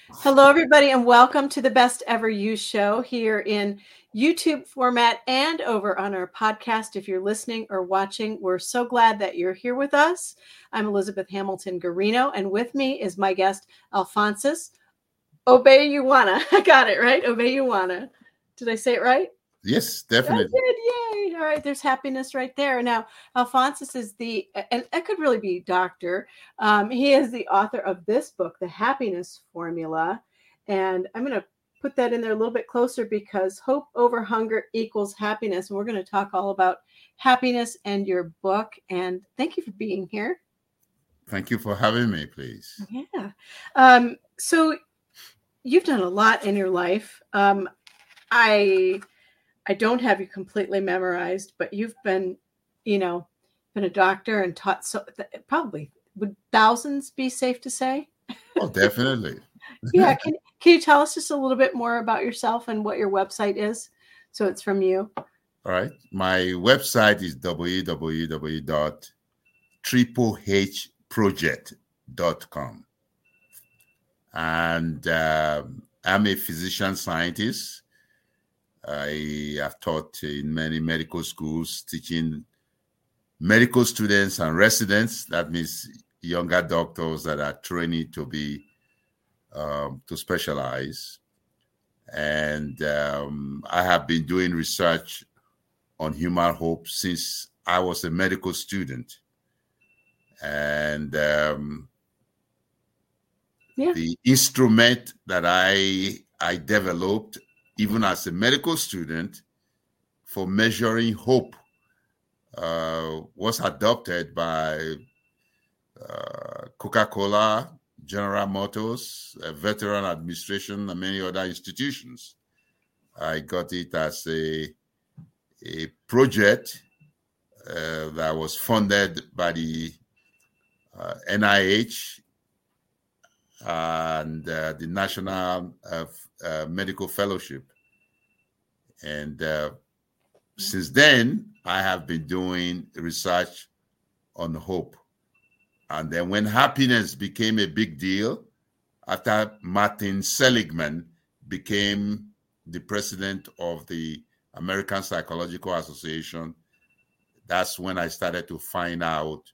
Hello, everybody, and welcome to the Best Ever You show here in YouTube format and over on our podcast. If you're listening or watching, we're so glad that you're here with us. I'm Elizabeth Hamilton Garino, and with me is my guest, Alphonsus Obeyuwana. I got it right, Obeyuwana. Did I say it right? Yes, I definitely. did. Yay. All right. There's happiness right there. Now, Alphonsus is and that could really be doctor. He is the author of this book, The Happiness Formula. And I'm going to put that in there a little bit closer because hope over hunger equals happiness. And we're going to talk all about happiness and your book. And thank you for being here. Thank you for having me, please. Yeah. So you've done a lot in your life. I don't have you completely memorized, but you've been a doctor and taught. So probably would thousands be safe to say? Oh, definitely. Yeah. Can you tell us just a little bit more about yourself and what your website is? So it's from you. All right. My website is www.triplehproject.com. And I'm a physician scientist. I have taught in many medical schools, teaching medical students and residents. That means younger doctors that are training to be to specialize. And I have been doing research on human hope since I was a medical student. And the instrument that I developed even as a medical student for measuring hope was adopted by Coca-Cola, General Motors, Veteran Administration, and many other institutions. I got it as a project that was funded by the NIH and the National Medical Fellowship. And since then, I have been doing research on hope. And then when happiness became a big deal, after Martin Seligman became the president of the American Psychological Association, that's when I started to find out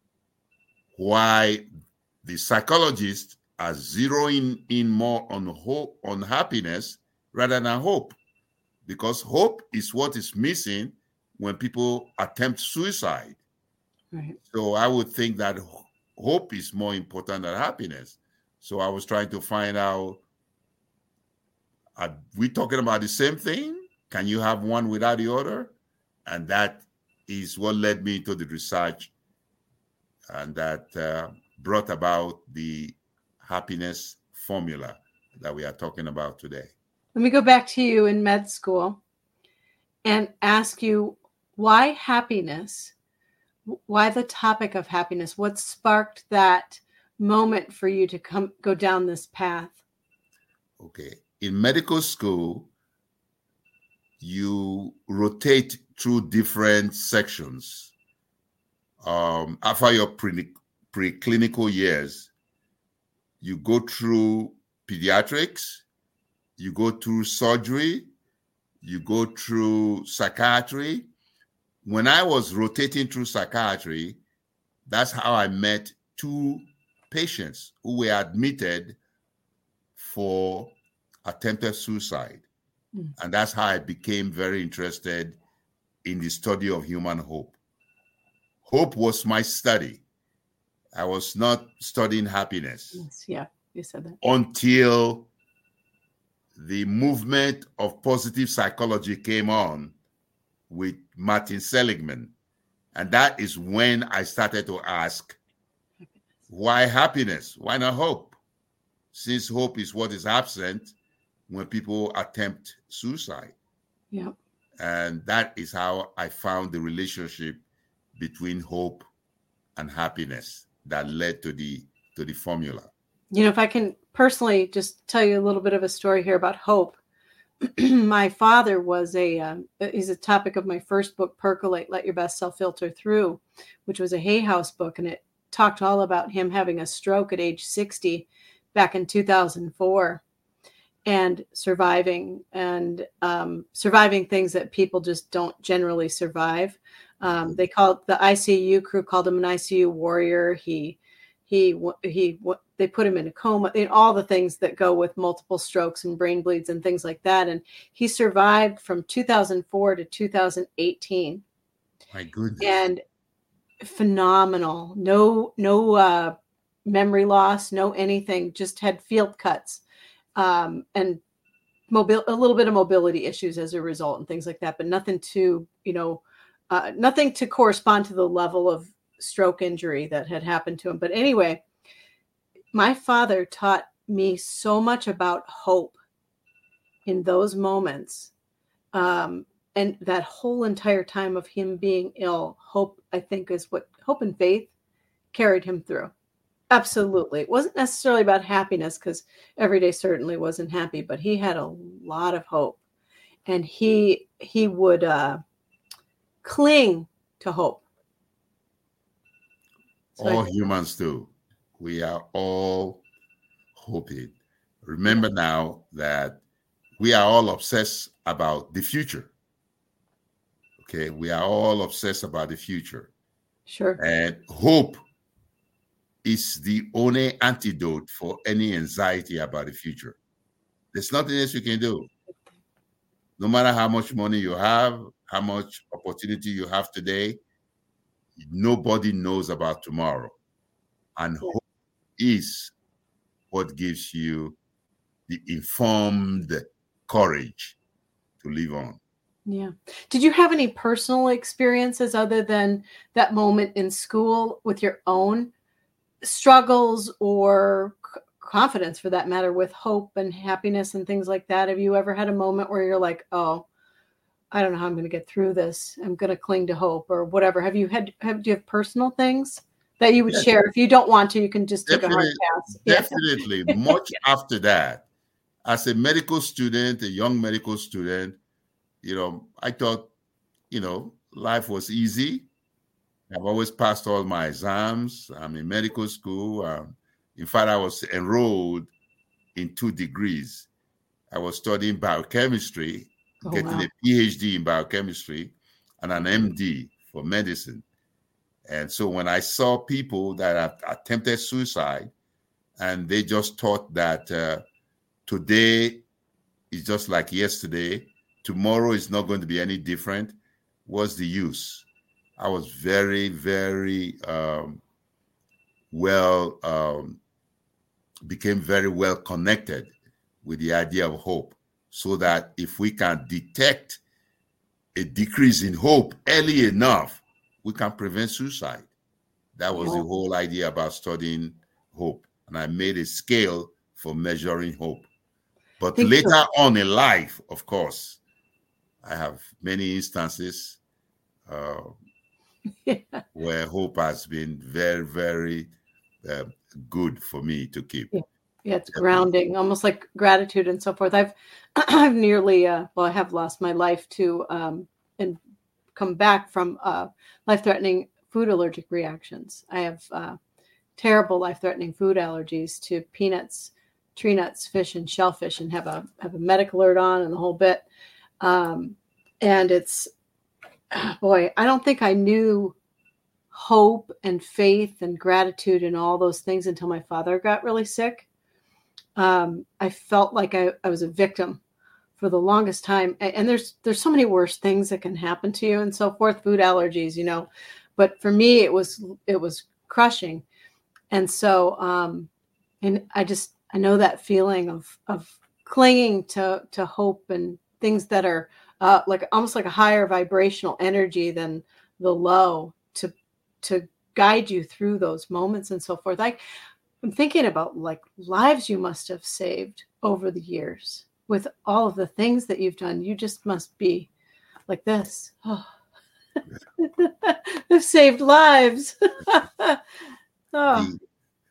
why the psychologists are zeroing in more on hope, on happiness rather than hope, because hope is what is missing when people attempt suicide. Right. So I would think that hope is more important than happiness. So I was trying to find out, are we talking about the same thing? Can you have one without the other? And that is what led me to the research, and that brought about the happiness formula that we are talking about today. Let me go back to you in med school and ask you, why happiness? Why the topic of happiness? What sparked that moment for you to go down this path? Okay. In medical school, you rotate through different sections. After your preclinical years, you go through pediatrics, you go through surgery, you go through psychiatry. When I was rotating through psychiatry, that's how I met two patients who were admitted for attempted suicide. And that's how I became very interested in the study of human hope. Hope was my study. I was not studying happiness. Yes, yeah, you said that. Until the movement of positive psychology came on with Martin Seligman. And that is when I started to ask, why happiness? Why not hope? Since hope is what is absent when people attempt suicide. Yeah. And that is how I found the relationship between hope and happiness that led to the formula. You know, if I can personally just tell you a little bit of a story here about hope. My father was he's a topic of my first book, Percolate, Let Your Best Self Filter Through, which was a Hay House book. And it talked all about him having a stroke at age 60, back in 2004 and surviving things that people just don't generally survive. They called the ICU crew called him an ICU warrior. They put him in a coma, all the things that go with multiple strokes and brain bleeds and things like that. And he survived from 2004 to 2018. My goodness. And phenomenal. No memory loss, no anything, just had field cuts. And a little bit of mobility issues as a result and things like that, but nothing to correspond to the level of stroke injury that had happened to him. But anyway, my father taught me so much about hope in those moments. And that whole entire time of him being ill, hope, I think, is what hope and faith carried him through. Absolutely. It wasn't necessarily about happiness, because every day certainly wasn't happy, but he had a lot of hope, and he would cling to hope. So all humans do. We are all hoping. Remember now that we are all obsessed about the future. Okay, we are all obsessed about the future. Sure. And hope is the only antidote for any anxiety about the future. There's nothing else you can do. No matter how much money you have, how much opportunity you have today, nobody knows about tomorrow. And hope is what gives you the informed courage to live on. Yeah. Did you have any personal experiences other than that moment in school with your own struggles or confidence, for that matter, with hope and happiness and things like that? Have you ever had a moment where you're like, oh, I don't know how I'm going to get through this, I'm going to cling to hope, or whatever? Do you have personal things that you would share? If you don't want to, you can just take a hard pass. Definitely. Much after that, as a medical student, a young medical student, I thought, life was easy. I've always passed all my exams. I'm in medical school. In fact, I was enrolled in 2 degrees. I was studying biochemistry, getting a PhD in biochemistry, and an MD for medicine. And so when I saw people that have attempted suicide, and they just thought that today is just like yesterday, tomorrow is not going to be any different, what's the use? I was very, very became very well connected with the idea of hope, so that if we can detect a decrease in hope early enough, we can prevent suicide. That was the whole idea about studying hope. And I made a scale for measuring hope. But later on in life, of course, I have many instances where hope has been very, very good for me to keep. Yeah, it's grounding, almost like gratitude and so forth. I've nearly, I have lost my life to and come back from life-threatening food allergic reactions. I have terrible life-threatening food allergies to peanuts, tree nuts, fish, and shellfish, and have a medical alert on and the whole bit. And it's, I don't think I knew hope and faith and gratitude and all those things until my father got really sick. I felt like I was a victim for the longest time. And there's so many worse things that can happen to you and so forth, food allergies, but for me, it was crushing. And so, and I know that feeling of clinging to hope and things that are like almost like a higher vibrational energy than the low to guide you through those moments and so forth. I'm thinking about like lives you must have saved over the years with all of the things that you've done. You just must be like this. Oh. They've saved lives. The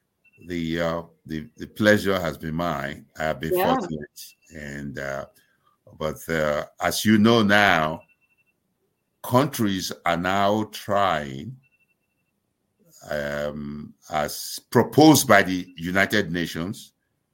pleasure has been mine. I have been fortunate, and but as you know now, countries are now trying, as proposed by the United Nations,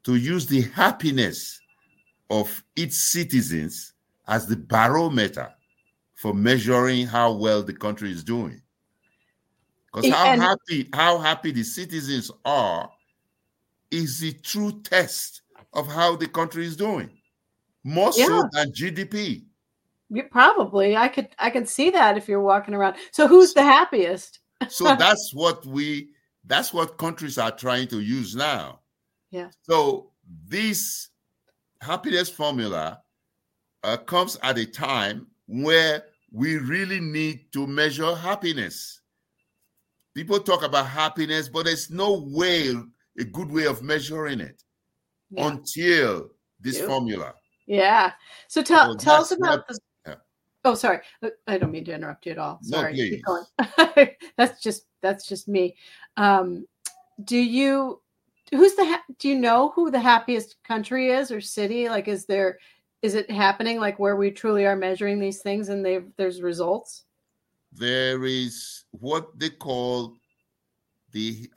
to use the happiness of its citizens as the barometer for measuring how well the country is doing. Because how happy the citizens are is the true test of how the country is doing, more so than GDP. Probably, I could see that if you're walking around. So who's the happiest? So that's what countries are trying to use now. Yeah. So this happiness formula comes at a time where we really need to measure happiness. People talk about happiness, but there's no way, a good way of measuring it until this formula. Yeah. So tell us about the. Yeah. Oh, sorry. I don't mean to interrupt you at all. Sorry. No, please. Keep going. That's just me. Do you know who the happiest country is or city? Like, is it happening like where we truly are measuring these things and there's results? There is what they call the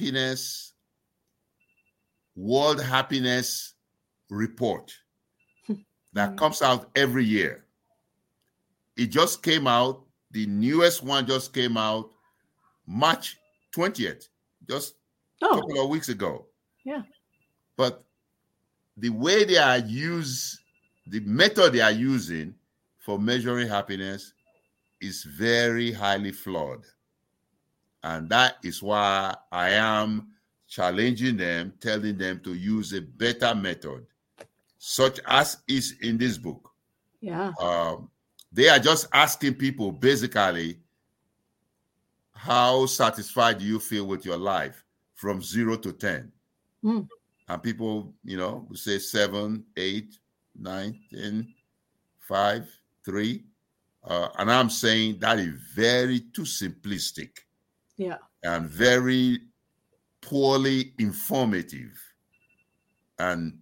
World Happiness Report that comes out every year. It just came out. The newest one just came out March 20th, just a couple of weeks ago. Yeah. But the way the method they are using for measuring happiness is very highly flawed. And that is why I am challenging them, telling them to use a better method, such as is in this book. Yeah. They are just asking people basically, how satisfied do you feel with your life from 0 to 10? And people, will say 7, 8, 9, 10, 5, 3. And I'm saying that is very too simplistic. Yeah. And very poorly informative and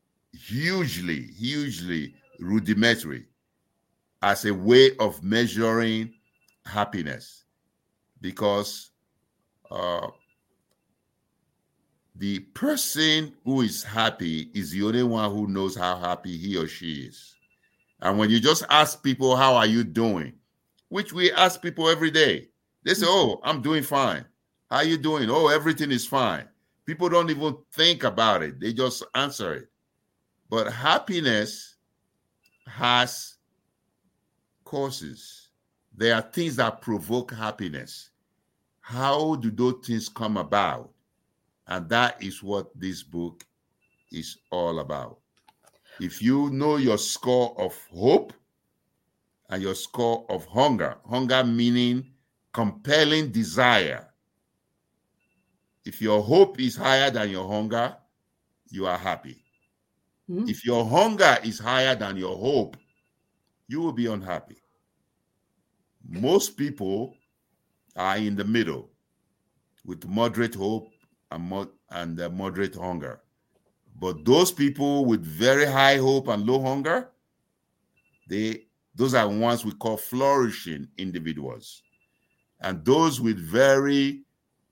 hugely rudimentary as a way of measuring happiness, because the person who is happy is the only one who knows how happy he or she is. And when you just ask people, how are you doing? Which we ask people every day. They say, oh, I'm doing fine. How are you doing? Oh, everything is fine. People don't even think about it. They just answer it. But happiness has causes. There are things that provoke happiness. How do those things come about? And that is what this book is all about. If you know your score of hope and your score of hunger meaning compelling desire. If your hope is higher than your hunger, you are happy. If your hunger is higher than your hope, you will be unhappy. Most people are in the middle with moderate hope and moderate hunger. But those people with very high hope and low hunger, those are ones we call flourishing individuals. And those with very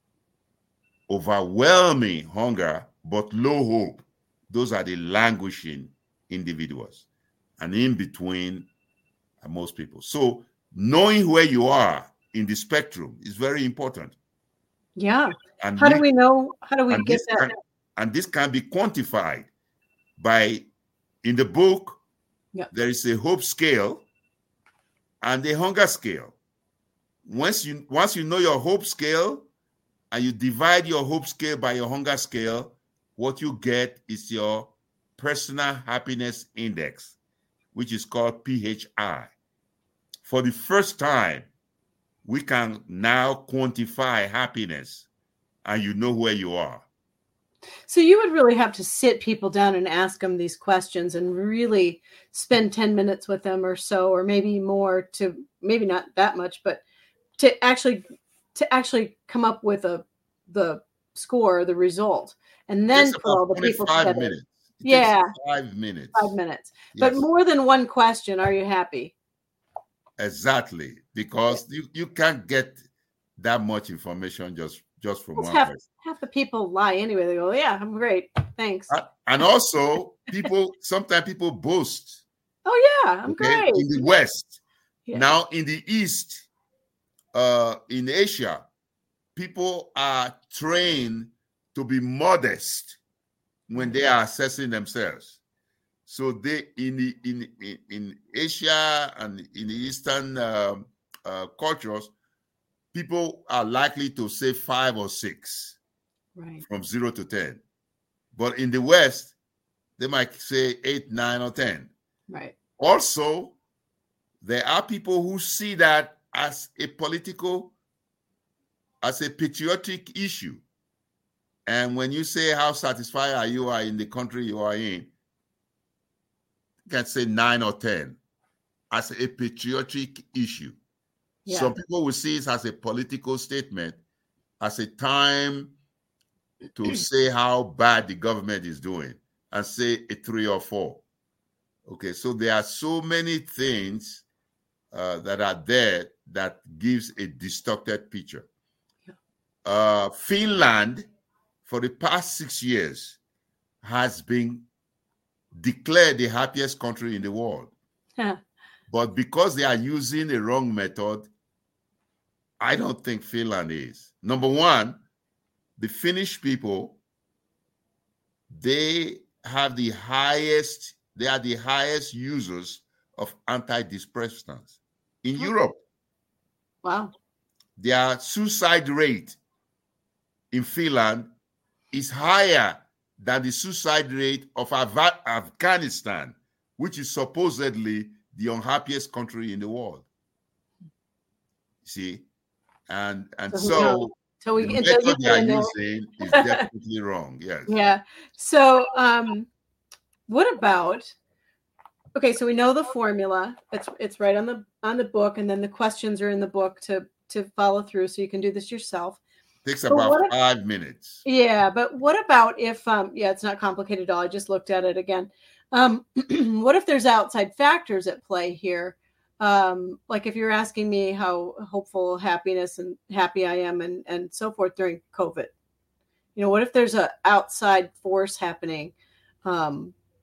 overwhelming hunger but low hope, those are the languishing individuals. And in between are most people. So knowing where you are in the spectrum is very important. Yeah. And how do we know? How do we get that? And this can be quantified in the book, there is a hope scale and a hunger scale. Once you know your hope scale and you divide your hope scale by your hunger scale, what you get is your personal happiness index, which is called PHI. For the first time, we can now quantify happiness, and you know where you are. So you would really have to sit people down and ask them these questions and really spend 10 minutes with them or so, or maybe more, to maybe not that much, but to actually come up with the score, the result, and then put all the people together. 5 minutes. Yeah. 5 minutes. 5 minminutes. Yes. But more than one question, are you happy? Exactly. Because you can't get that much information just from one person. Half the people lie anyway. They go, yeah, I'm great. Thanks. And also, sometimes people boast. Oh, yeah, I'm great. In the West. Yeah. Now, in the East, in Asia, people are trained to be modest when they are assessing themselves. So they in Asia and in the Eastern cultures, people are likely to say 5 or 6, right, from 0 to 10. But in the West, they might say 8, 9, or 10. Right. Also, there are people who see that as a patriotic issue. And when you say how satisfied you are in the country you are in, you can say 9 or 10 as a patriotic issue. Yeah. Some people will see it as a political statement, as a time to say how bad the government is doing, and say a 3 or 4. Okay, so there are so many things that are there that gives a distorted picture. Yeah. Finland, for the past 6 years, has been declared the happiest country in the world. Yeah. But because they are using a wrong method, I don't think Finland is. Number one, the Finnish people, they are the highest users of antidepressants in Europe. Wow. Their suicide rate in Finland is higher than the suicide rate of Afghanistan, which is supposedly the unhappiest country in the world. See? And so the method they are using is definitely wrong. Yes. Yeah. So what about, okay, so we know the formula. It's right on the book, and then the questions are in the book to follow through, so you can do this yourself. Takes about 5 minutes. Yeah, but what about if it's not complicated at all. I just looked at it again. What if there's outside factors at play here? Like if you're asking me how hopeful, happiness, and happy I am, and so forth during COVID. You know, what if there's an outside force happening? Are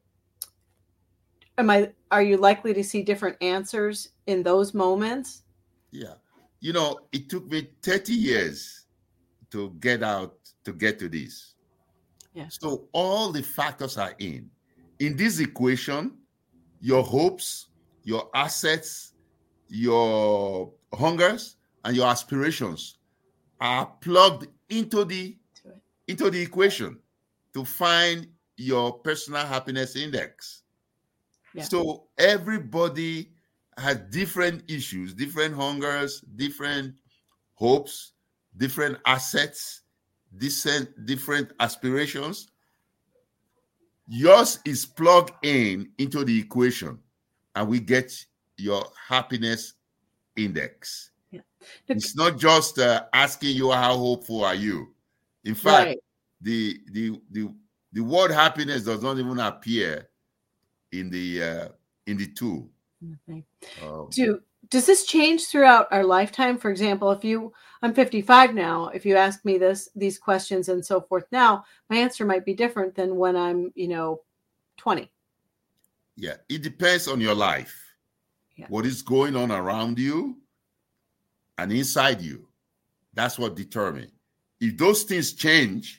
you likely to see different answers in those moments? Yeah. You know, it took me 30 years to get to this. Yeah. So all the factors are in this equation. Your hopes, your assets, your hungers, and your aspirations are plugged into the equation to find your personal happiness index. Yeah. So everybody has different issues, different hungers, different hopes, different assets, different aspirations. Yours is plugged into the equation, and we get your happiness index. Yeah. It's not just asking you how hopeful are you. In fact, right. the word happiness does not even appear in the tool. Okay. Does this change throughout our lifetime? For example, I'm 55 now. If you ask me these questions and so forth now, my answer might be different than when I'm 20. Yeah, it depends on your life. Yeah. What is going on around you and inside you. That's what determines. If those things change,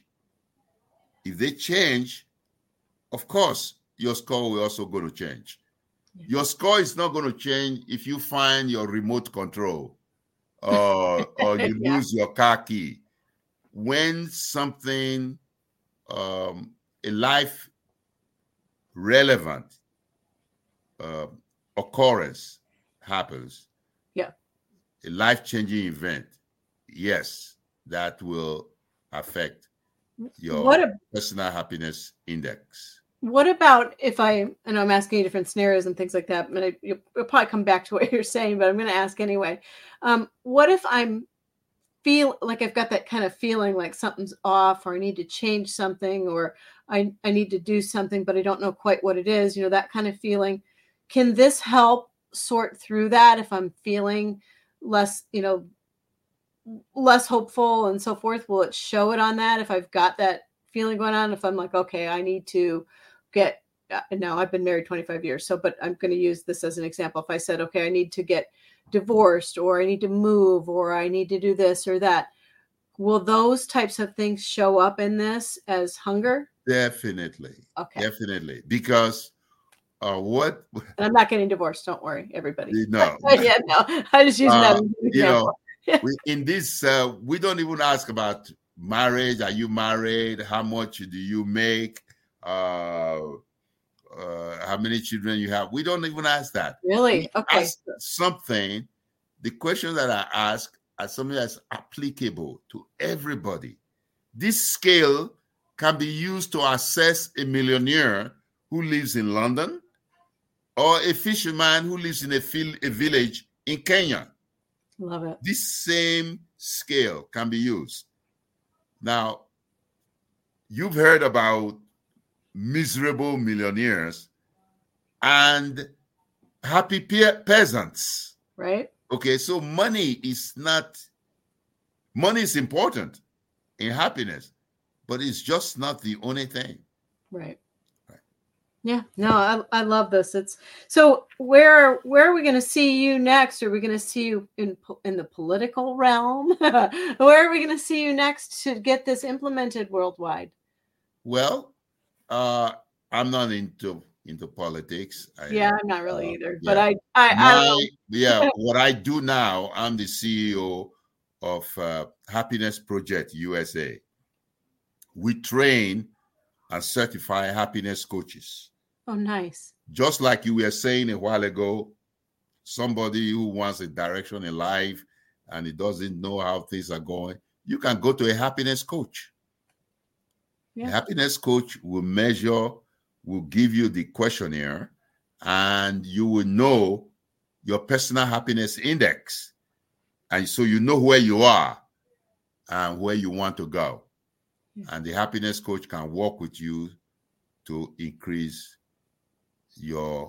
of course, your score will also going to change. Yeah. Your score is not going to change if you find your remote control or you lose your car key. When something, a life relevant occurrence happens, a life-changing event, yes, that will affect your personal happiness index. What about if I'm asking you different scenarios and things like that, and you'll probably come back to what you're saying, but I'm going to ask anyway. What if I'm feel like I've got that kind of feeling like something's off, or I need to change something, or I need to do something, but I don't know quite what it is, that kind of feeling. Can this help sort through that if I'm feeling less, less hopeful and so forth, will it show it on that if I've got that feeling going on? If I'm like, okay, I need to get, now I've been married 25 years, so, but I'm going to use this as an example. If I said, okay, I need to get divorced, or I need to move, or I need to do this or that, will those types of things show up in this as hunger? Definitely. Okay. Definitely. Because what? And I'm not getting divorced. Don't worry, everybody. No. Yeah, no. I just use that as an example. In this, we don't even ask about marriage. Are you married? How much do you make? How many children you have? We don't even ask that. Really? We okay. ask something. The questions that I ask are something that's applicable to everybody. This scale can be used to assess a millionaire who lives in London, or a fisherman who lives in a village in Kenya. Love it. This same scale can be used. Now, you've heard about miserable millionaires and happy peasants. Right. Okay, so money is important in happiness, but it's just not the only thing. Right. Yeah, no, I love this. It's so where are we going to see you next? Are we going to see you in the political realm? Where are we going to see you next to get this implemented worldwide? Well, I'm not into politics. I'm not really either. But what I do now, I'm the CEO of Happiness Project USA. We train and certify happiness coaches. Oh, nice. Just like you were saying a while ago, somebody who wants a direction in life and he doesn't know how things are going, you can go to a happiness coach. Yeah. A happiness coach will give you the questionnaire, and you will know your personal happiness index. And so you know where you are and where you want to go. Yeah. And the happiness coach can work with you to increase your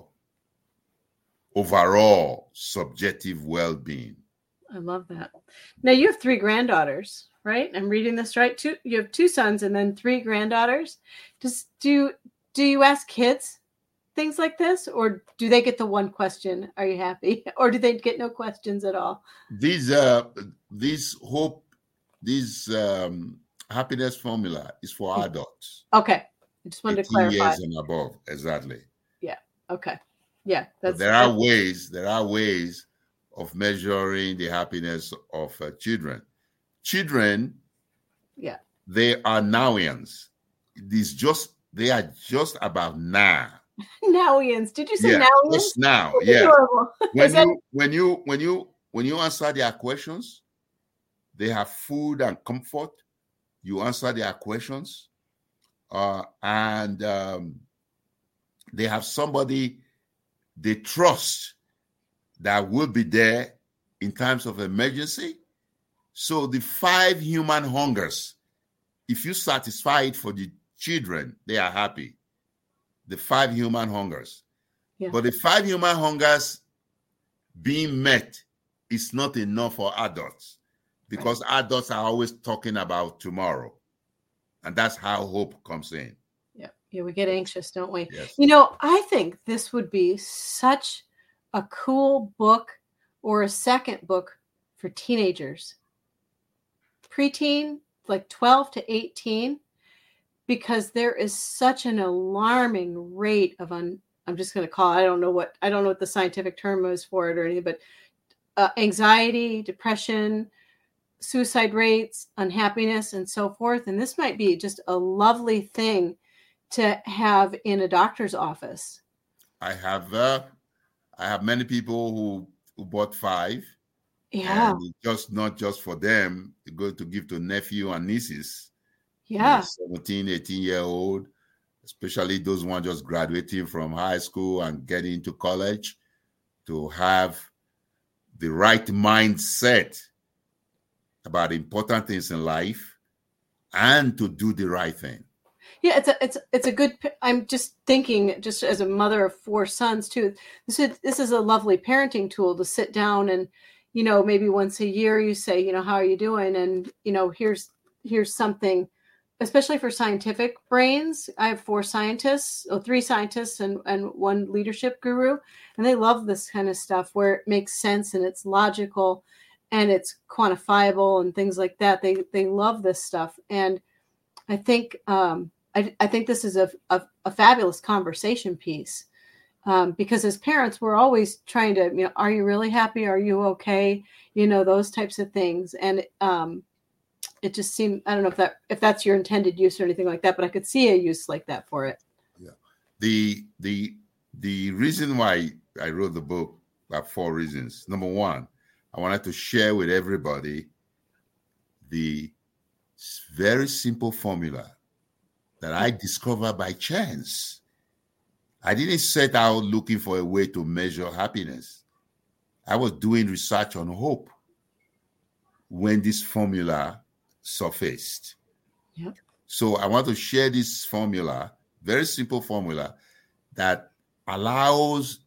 overall subjective well-being. I love that. Now, you have 3 granddaughters, right? I'm reading this right. You have 2 sons and then 3 granddaughters. Do you ask kids things like this, or do they get the one question, are you happy? Or do they get no questions at all? This happiness formula is for adults. Okay. I just wanted to clarify. Years and above, exactly. Yeah. Okay. Yeah. There are ways of measuring the happiness of children. Children, yeah, they are nowians. They are just about now. Nowians. Did you say nowians? Just now. Yeah. When you answer their questions, they have food and comfort. You answer their questions, and they have somebody they trust that will be there in times of emergency. So the 5 human hungers, if you satisfy it for the children, they are happy. The 5 human hungers. Yeah. But the 5 human hungers being met is not enough for adults, because adults are always talking about tomorrow. And that's how hope comes in. Yeah, we get anxious, don't we? Yes. I think this would be such a cool book, or a second book for teenagers. Preteen, like 12 to 18, because there is such an alarming rate of I'm just going to call it, I don't know what the scientific term is for it or anything, but anxiety, depression, suicide rates, unhappiness, and so forth. And this might be just a lovely thing to have in a doctor's office. I have many people who bought 5. Yeah. And not just for them, to go to give to nephew and nieces. Yeah. 17, 18-year-old, especially those ones just graduating from high school and getting into college, to have the right mindset about important things in life and to do the right thing. Yeah, it's a good. I'm just thinking, just as a mother of 4 sons too. This is a lovely parenting tool to sit down and, maybe once a year you say, how are you doing? And, here's something, especially for scientific brains. I have 3 scientists and one leadership guru, and they love this kind of stuff where it makes sense and it's logical and it's quantifiable and things like that. They love this stuff. And I think, I think this is a fabulous conversation piece. Because as parents, we're always trying to, are you really happy? Are you okay? Those types of things. And it just seemed, I don't know if that's your intended use or anything like that, but I could see a use like that for it. Yeah. The reason why I wrote the book are 4 reasons. Number 1, I wanted to share with everybody the very simple formula that I discovered by chance. I didn't set out looking for a way to measure happiness. I was doing research on hope when this formula surfaced. Yep. So I want to share this formula, very simple formula, that allows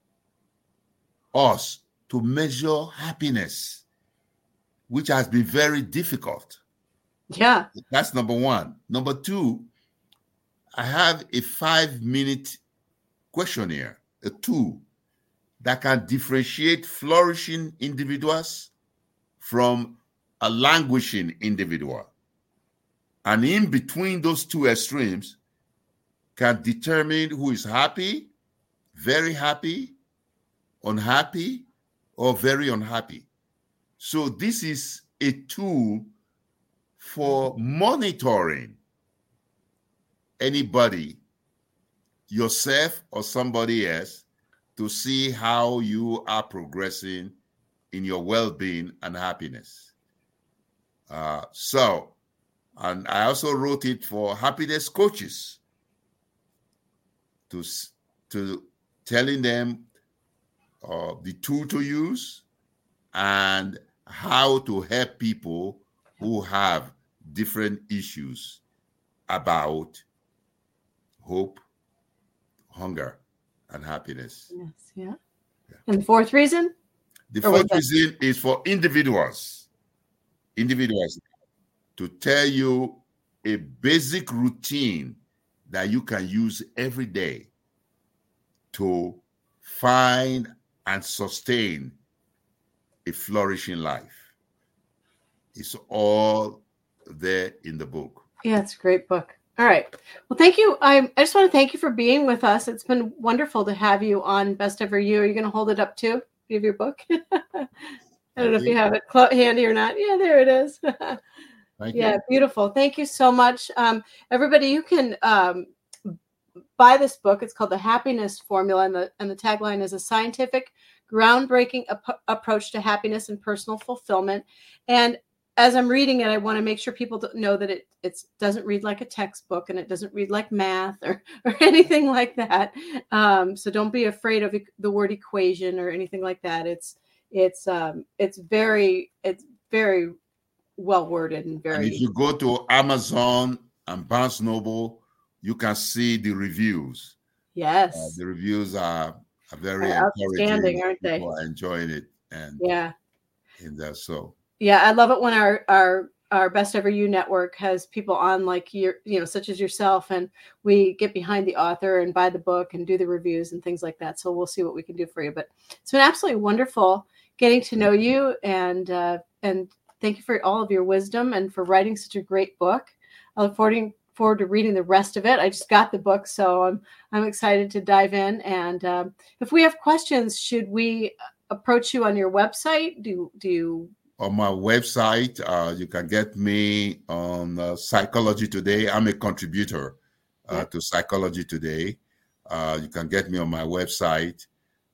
us to measure happiness, which has been very difficult. Yeah. That's number 1. Number 2, I have a 5-minute questionnaire, a tool that can differentiate flourishing individuals from a languishing individual. And in between those 2 extremes can determine who is happy, very happy, unhappy, or very unhappy. So this is a tool for monitoring anybody, yourself or somebody else, to see how you are progressing in your well-being and happiness. And I also wrote it for happiness coaches, to telling them the tool to use and how to help people who have different issues about hope, hunger, and happiness. Yes, yeah. And the 4th reason? The 4th reason is for individuals to tell you a basic routine that you can use every day to find and sustain a flourishing life. It's all there in the book. Yeah, it's a great book. All right. Well, thank you. I just want to thank you for being with us. It's been wonderful to have you on Best Ever You. Are you going to hold it up too? Do you have your book? I don't know if you have it handy or not. Yeah, there it is. Thank you. Beautiful. Thank you so much. Everybody, you can buy this book. It's called The Happiness Formula, and the tagline is a scientific, groundbreaking approach to happiness and personal fulfillment. And as I'm reading it, I want to make sure people know that it doesn't read like a textbook, and it doesn't read like math or anything like that. So don't be afraid of the word equation or anything like that. It's very well worded and very. And if you go to Amazon and Barnes Noble, you can see the reviews. Yes, the reviews are very outstanding, aren't they? People are enjoying it, and so. Yeah, I love it when our Best Ever You network has people on like such as yourself, and we get behind the author and buy the book and do the reviews and things like that. So we'll see what we can do for you. But it's been absolutely wonderful getting to know you, and thank you for all of your wisdom and for writing such a great book. I look forward to reading the rest of it. I just got the book, so I'm excited to dive in. And if we have questions, should we approach you on your website? Do you? On my website, you can get me on Psychology Today. I'm a contributor to Psychology Today. You can get me on my website.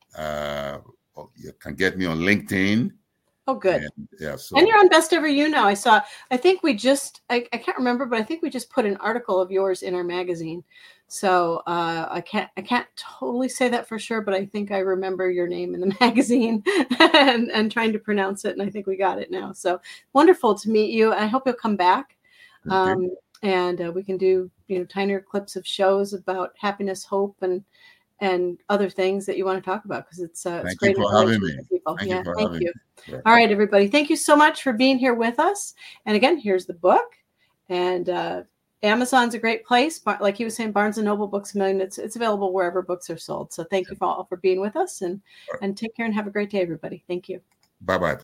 You can get me on LinkedIn. Oh, good. And you're on Best Ever You now. I think we just, I can't remember, but I think we just put an article of yours in our magazine. So I can't totally say that for sure, but I think I remember your name in the magazine and trying to pronounce it. And I think we got it now. So wonderful to meet you. I hope you'll come back. And we can do, tinier clips of shows about happiness, hope, and and other things that you want to talk about, because it's Thank great you for having information me. for people. Thank you for thank having you. me. Yeah. All right, everybody. Thank you so much for being here with us. And again, here's the book. And Amazon's a great place. Like he was saying, Barnes & Noble, Books A Million, it's available wherever books are sold. So thank you all for being with us, and take care and have a great day, everybody. Thank you. Bye-bye.